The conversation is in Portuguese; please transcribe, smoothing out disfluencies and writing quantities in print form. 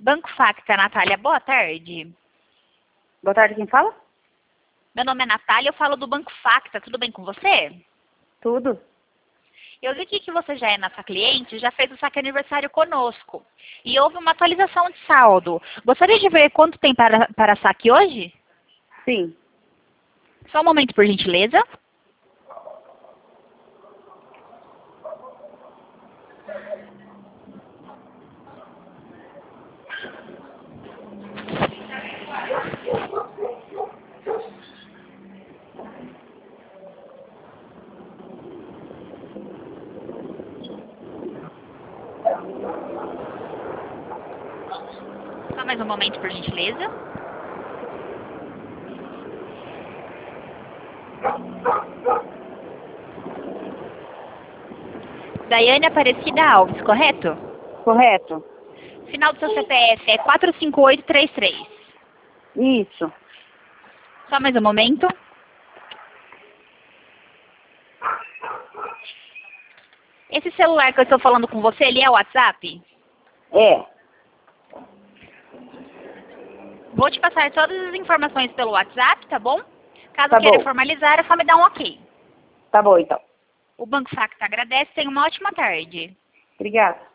Banco Facta, Natália, boa tarde. Boa tarde, quem fala? Meu nome é Natália, eu falo do Banco Facta, tudo bem com você? Tudo. Eu vi aqui que você já é nossa cliente, já fez o saque aniversário conosco. E houve uma atualização de saldo. Gostaria de ver quanto tem para saque hoje? Sim. Só um momento, por gentileza. Só mais um momento, por gentileza. Daiane Aparecida Alves, correto? Correto? Final do seu CPF é 45833. Isso. Só mais um momento. Esse celular que eu estou falando com você, ele é o WhatsApp? É. Vou te passar todas as informações pelo WhatsApp, tá bom? Caso Tá queira bom. formalizar, é só me dar um ok. Tá bom, então. O Banco Facta agradece. Tenha uma ótima tarde. Obrigada.